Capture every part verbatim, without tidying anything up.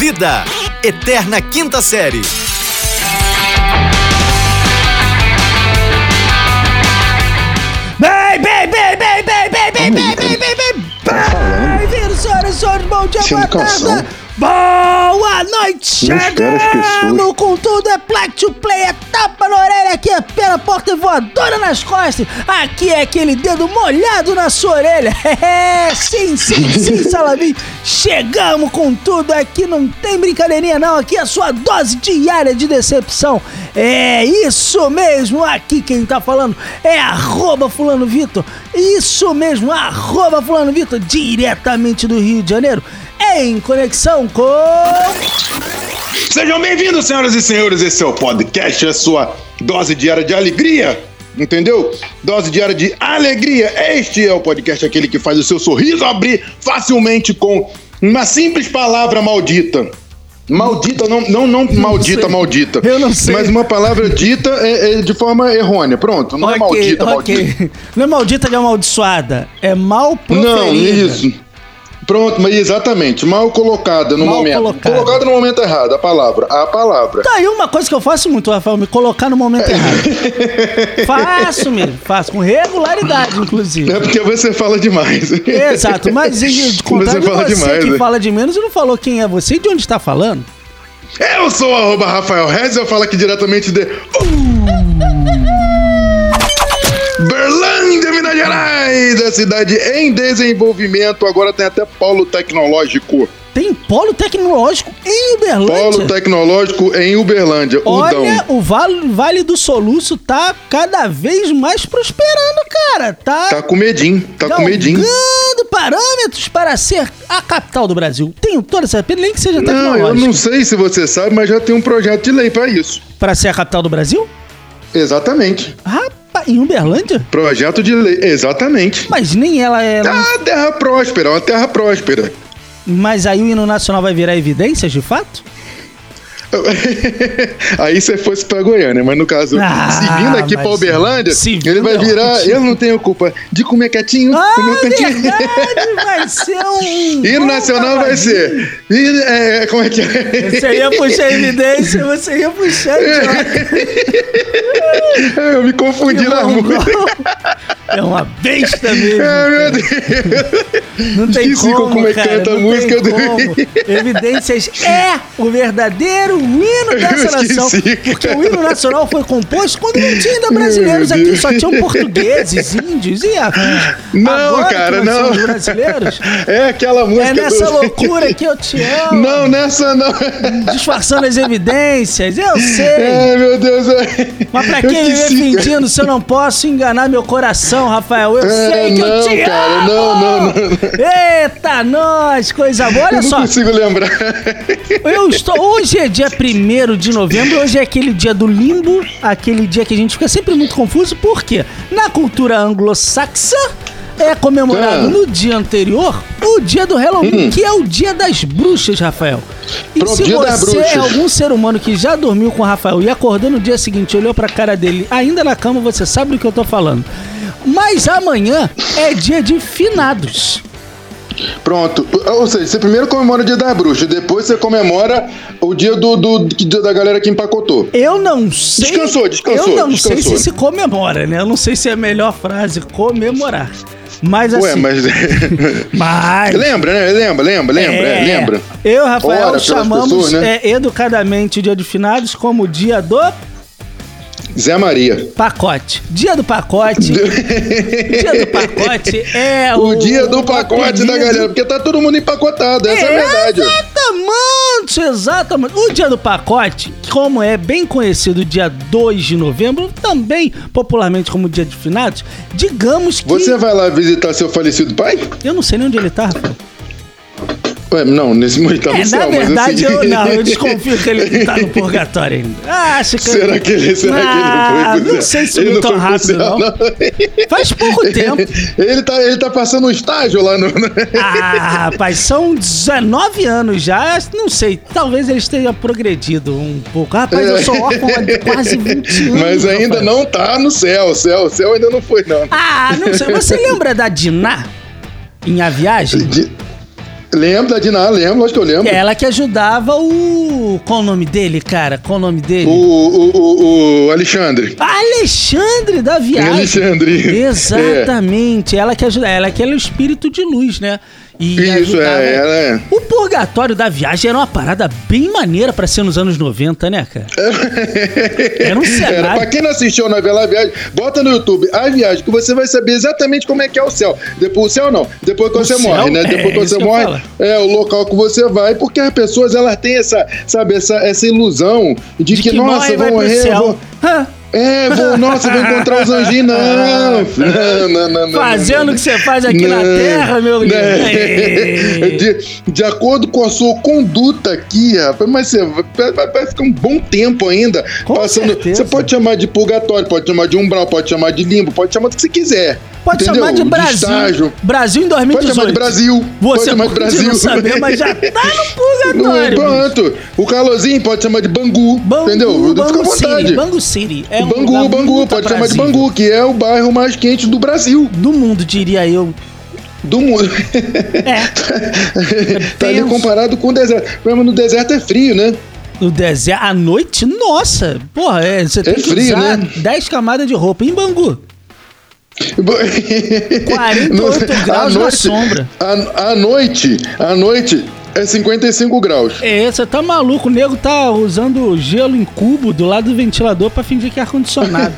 Vida, Eterna Quinta Série. Bem, bem, bem, bem, bem, bem, bem, bem, bem, bem, bem, bem, senhoras e senhores, bom dia, boa tarde, boa noite, chegando com tudo, é Play to Play, é tapa na orelha, aqui é pela porta e voadora nas costas, aqui é aquele dedo molhado na sua orelha, é, sim, sim, sim, Salavim, chegamos com tudo, aqui não tem brincadeirinha não, aqui é a sua dose diária de decepção, é isso mesmo, aqui quem tá falando é arroba fulano Vitor, isso mesmo, arroba fulano Vitor, diretamente do Rio de Janeiro, em conexão com... Sejam bem-vindos, senhoras e senhores, esse é o podcast, a sua dose diária de alegria, entendeu? Dose diária de alegria, este é o podcast, aquele que faz o seu sorriso abrir facilmente com uma simples palavra maldita. Maldita, não, não, não maldita, maldita. Eu não sei. Mas uma palavra dita é, é de forma errônea, pronto, não okay, é maldita, okay. maldita. Não é maldita de amaldiçoada, é mal proferida. Não, isso. Pronto, mas exatamente, mal colocada no mal momento. Colocada. colocada no momento errado, a palavra. A palavra. Tá aí uma coisa que eu faço muito, Rafael, me colocar no momento errado. Faço mesmo, faço com regularidade, inclusive. É porque você fala demais. Exato, mas de contar de você demais, que né? fala de menos e não falou quem é você e de onde está falando. Eu sou o arroba Rafael Rez, eu falo aqui diretamente de... Uh! Berlândia, Minas Gerais, a cidade em desenvolvimento, agora tem até polo tecnológico. Tem polo tecnológico em Uberlândia? Polo tecnológico em Uberlândia, Olha, Udão. o vale, vale do Soluço tá cada vez mais prosperando, cara. Tá, tá com medinho, tá com medinho. Galgando parâmetros para ser a capital do Brasil. Tenho toda essa pena, nem que seja tecnológico. Não, eu não sei se você sabe, mas já tem um projeto de lei para isso. Para ser a capital do Brasil? Exatamente. Rapaz. Em Uberlândia? Projeto de lei, exatamente. Mas nem ela é... Ah, terra próspera, uma terra próspera. Mas aí o hino nacional vai virar evidências, de fato? Aí você fosse pra Goiânia, mas no caso, ah, se vindo aqui pra Uberlândia, ele vai virar, eu não tenho culpa de comer quietinho, ah, comer quietinho. Verdade, vai ser um... Hino nacional vai ser, e, é, como é que é? Você ia puxar evidência, você ia puxar eu me confundi na música. É uma besta mesmo. É, meu Deus. Não tem Esqueci como, como é que cara, canta a não música tem do... como. Evidências é o verdadeiro hino dessa nação. Porque o hino nacional foi composto quando não tinha ainda brasileiros aqui, só tinham portugueses, índios e afins. Não, Agora cara, que nós não. somos brasileiros. É aquela música. É nessa do... loucura que eu te amo. Não, nessa não. Disfarçando as evidências, eu sei. Ai, meu Deus. Mas pra quem me vê fingindo, se eu não posso enganar meu coração, Rafael, eu é, sei que não, eu te cara, amo. Não, não, não, não. Eita, nós, coisa boa. Olha eu só. Não consigo lembrar. Eu estou. Hoje é dia primeiro de novembro, hoje é aquele dia do limbo, aquele dia que a gente fica sempre muito confuso, porque na cultura anglo-saxã é comemorado ah. no dia anterior o dia do Halloween, hum. que é o dia das bruxas, Rafael. E Pronto, se dia você é algum ser humano que já dormiu com o Rafael e acordou no dia seguinte, olhou pra cara dele ainda na cama, você sabe do que eu tô falando. Mas amanhã é dia de finados. Pronto, ou seja, você primeiro comemora o dia da bruxa, depois você comemora o dia do, do, do da galera que empacotou. Eu não sei. Descansou, descansou. Eu não descansou. sei se se comemora, né? Eu não sei se é a melhor frase comemorar. Mas assim. Ué, mas. mas... Lembra, né? Lembra, lembra, lembra, é, lembra. Eu e o Rafael Ora, chamamos pessoas, né? é, educadamente o dia dos finados como o dia do. Zé Maria. Pacote. Dia do pacote. Dia do pacote é o... O dia do pacote apelido. Da galera, porque tá todo mundo empacotado, essa é, é a verdade. Exatamente, exatamente. O dia do pacote, como é bem conhecido dia dois de novembro, também popularmente como dia de finados, digamos que... Você vai lá visitar seu falecido pai? Eu não sei nem onde ele tá, Rafael. Ué, não, nesse momento tá no é, céu, na verdade, mas eu, eu não, eu desconfio que ele tá no purgatório ainda. Ah, acho que será que ele, será ah, que ele não foi pro não sei se ele não tão foi rápido, céu, não. não. Faz pouco tempo. Ele tá, ele tá passando um estágio lá no... Ah, rapaz, são dezenove anos já, não sei, talvez ele esteja progredido um pouco. Rapaz, eu sou órfão há quase vinte anos. Mas ainda rapaz. Não tá no céu, o céu, o céu ainda não foi, não. Ah, não sei, você lembra da Diná em A Viagem? De... Lembro da Diná, lembro, lógico que eu lembro. Ela que ajudava o... Qual o nome dele, cara? Qual o nome dele? O, o, o, o Alexandre. Alexandre da Viagem. Alexandre. Exatamente. É. Ela que ajuda, ela que era o espírito de luz, né? E Isso, é, ela é. O Purgatório da Viagem era uma parada bem maneira pra ser nos anos noventa, né, cara? Era um cenário. Era, pra quem não assistiu a novela A Viagem, bota no YouTube A Viagem, que você vai saber exatamente como é que é o céu. Depois o céu não, depois que o você céu? morre, né? É, depois que você que morre, é o local que você vai, porque as pessoas, elas têm essa, sabe, essa, essa ilusão de, de que, que, nossa, vão morrer, vão... É, vou, nossa, vou encontrar os anjinhos. Não, não, não, não, não. Fazendo o que você faz aqui não, na Terra, meu lindo. De, de acordo com a sua conduta aqui, rapaz, mas você vai, vai ficar um bom tempo ainda com passando. Certeza. Você pode chamar de purgatório, pode chamar de umbral, pode chamar de limbo, pode chamar do que você quiser. Pode entendeu? chamar de Brasil. De estágio. Brasil em dois mil e dezoito. Pode chamar de Brasil. Você pode chamar de Brasil. Não saber, mas já tá no purgatório. Pronto. O calorzinho pode chamar de Bangu. Bangu entendeu? Bangu Fica à vontade. City. Bangu City. É um Bangu, Bangu. Pode chamar de Bangu, que é o bairro mais quente do Brasil. Do mundo, diria eu. Do mundo. É. Tá ali comparado com o deserto. Mesmo no deserto é frio, né? No deserto, à noite, nossa. Porra, é, você tem é que frio, usar né? dez camadas de roupa em Bangu. quarenta e oito no, graus noite, na sombra. À noite, à noite é cinquenta e cinco graus. É, você tá maluco. O nego tá usando gelo em cubo do lado do ventilador pra fingir que é ar-condicionado.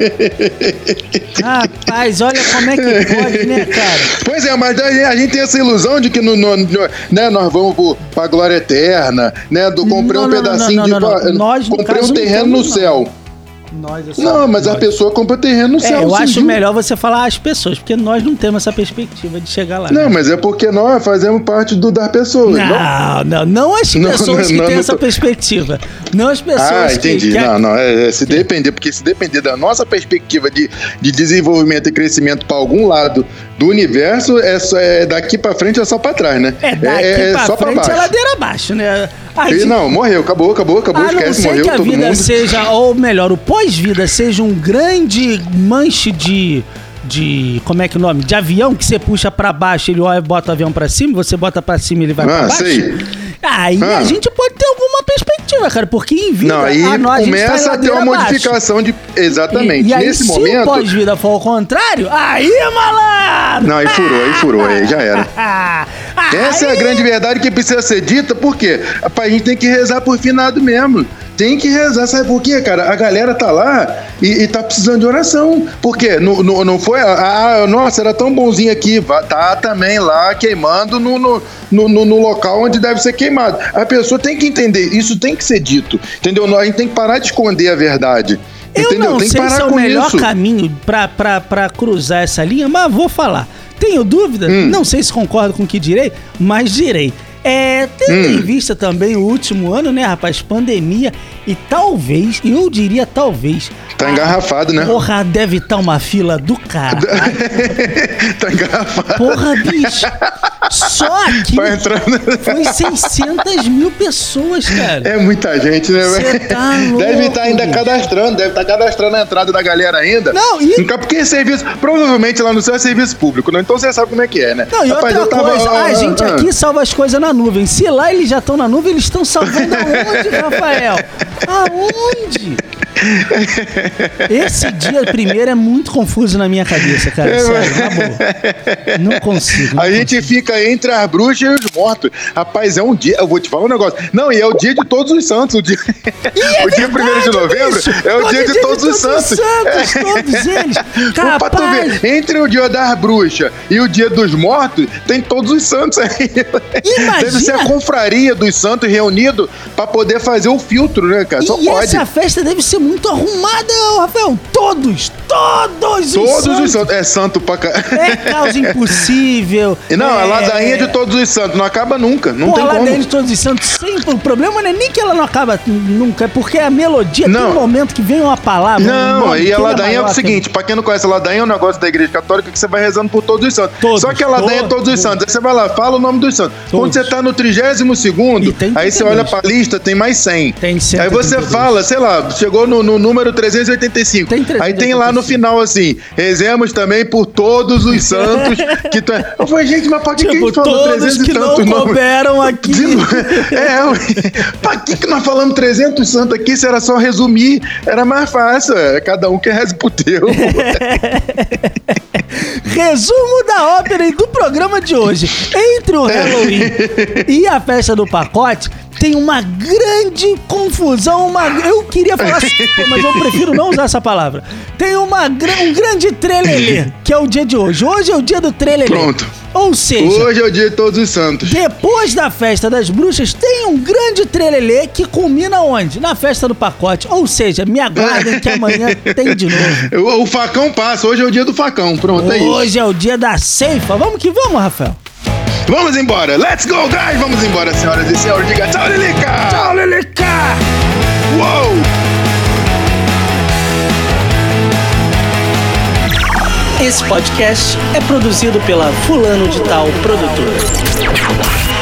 Rapaz, olha como é que pode, né, cara? Pois é, mas a gente tem essa ilusão de que no, no, no, né, nós vamos pro, pra glória eterna, né? Do comprei não, um não, pedacinho não, não, não, de. não. Nós, comprei um terreno no céu. Não. Nós, assim, não, mas nós. A pessoa compra terreno no é, céu. Eu sim, acho viu? melhor você falar as pessoas, porque nós não temos essa perspectiva de chegar lá. Não, né? mas é porque nós fazemos parte do, das pessoas. Não, não, não, não as pessoas não, não, que não, têm não essa tô... perspectiva. Não as pessoas ah, entendi. que... Não, não, é, é, se depender, porque se depender da nossa perspectiva de, de desenvolvimento e crescimento para algum lado do universo, é, só, é daqui para frente é só para trás, né? É daqui é, pra só frente é ladeira abaixo, né? Gente... Não, morreu, acabou, acabou, acabou, a esquece, não morreu que a todo vida mundo. seja, ou melhor, o pós-vida seja um grande manche de... de, como é que é o nome? De avião que você puxa pra baixo, ele olha, bota o avião pra cima, você bota pra cima, ele vai ah, pra baixo. Sei. Aí ah. a gente pode ter alguma perspectiva, cara, porque em vida... Não, aí a nós, começa a, tá a ter uma abaixo. modificação de... Exatamente. E, e aí, nesse se momento... o pós-vida for ao contrário, aí, malandro! Não, aí furou, aí furou, aí já era. Essa aí... é a grande verdade que precisa ser dita, por quê? Rapaz, a gente tem que rezar por finado mesmo. Tem que rezar, sabe por quê, cara? A galera tá lá e, e tá precisando de oração. Por quê? Não, não, não foi... Ah, nossa, era tão bonzinho aqui. Tá também lá queimando no, no, no, no local onde deve ser queimado. A pessoa tem que entender, isso tem que ser dito, entendeu? A gente tem que parar de esconder a verdade. Eu entendeu? não tem sei que parar se é o com melhor isso. caminho pra, pra, pra cruzar essa linha, mas vou falar. Tenho dúvida, hum. não sei se concordo com o que direi, mas direi. É, tendo hum. em vista também o último ano, né, rapaz, pandemia, e talvez, eu diria talvez... Tá engarrafado, né? Porra, deve estar tá uma fila do cara. Tá engarrafado. Porra, bicho. Só aqui foi seiscentas mil pessoas, cara. É muita gente, né? Cê tá louco, deve estar tá ainda bicho. cadastrando, deve estar tá cadastrando a entrada da galera ainda. Não, e... Porque é serviço, provavelmente lá no céu é serviço público, né? Então você sabe como é que é, né? Não, e rapaz, outra eu tava... coisa, ah, a gente ah, aqui salva as coisas na nuvem. Se lá eles já estão na nuvem, eles estão salvando aonde, Rafael? Aonde? Esse dia primeiro é muito confuso na minha cabeça, cara. É, sério, na boa. Não consigo. Não a consigo. gente fica entre as bruxas e os mortos. Rapaz, é um dia. Eu vou te falar um negócio. Não, e é o dia de todos os santos. O dia, é o dia primeiro de novembro bicho. é o, o dia, dia de todos, de todos os santos. Os santos é. Todos eles. Capaz. Pra tu ver, entre o dia das bruxas e o dia dos mortos, tem todos os santos aí. Imagina. Deve ser a confraria dos santos reunidos pra poder fazer o filtro, né, cara? Só e pode. Essa festa deve ser muito arrumada, Rafael. Todos, todos os todos santos. Todos os santos. É santo pra cá. É causa impossível. Não, é... a ladainha de todos os santos. Não acaba nunca. Não Pô, tem a como. A ladainha de todos os santos sempre. O problema não é nem que ela não acaba nunca. É porque a melodia não. tem um momento que vem uma palavra. Não, um e a ladainha é, é o seguinte. Pra quem não conhece a ladainha, é um negócio da igreja católica que você vai rezando por todos os santos. Todos, Só que a ladainha todos, é todos os santos. Aí você vai lá, fala o nome dos santos. Todos. Quando você tá no trigésimo segundo, aí você olha pra lista, tem mais cem. Tem cem. Aí você fala, sei lá, chegou no no, no número trezentos e oitenta e cinco. Tem trezentos e oitenta e cinco. Aí tem lá no final assim, rezemos também por todos os santos que tu é. Eu falei, gente, mas pra que, tipo, que a gente falou trezentos que e tantos não nomes? couberam aqui. É, ué, pra que, que nós falamos trezentos santos aqui se era só resumir? Era mais fácil, é, cada um que reza pro teu. Resumo da ópera e do programa de hoje. Entre o Halloween e a festa do pacote, tem uma grande confusão, uma... eu queria falar super, mas eu prefiro não usar essa palavra. Tem uma, um grande trelelê, que é o dia de hoje. Hoje é o dia do trelelê. Pronto. Ou seja... Hoje é o dia de todos os santos. Depois da festa das bruxas, tem um grande trelelê que culmina onde? Na festa do pacote. Ou seja, me aguardem que amanhã tem de novo. O, o facão passa, hoje é o dia do facão. Pronto, é isso. Hoje é o dia da ceifa. Vamos que vamos, Rafael. Vamos embora. Let's go, guys. Vamos embora, senhoras e senhores. Diga tchau, Lilica. Tchau, Lilica. Uou. Esse podcast é produzido pela Fulano de Tal Produtora.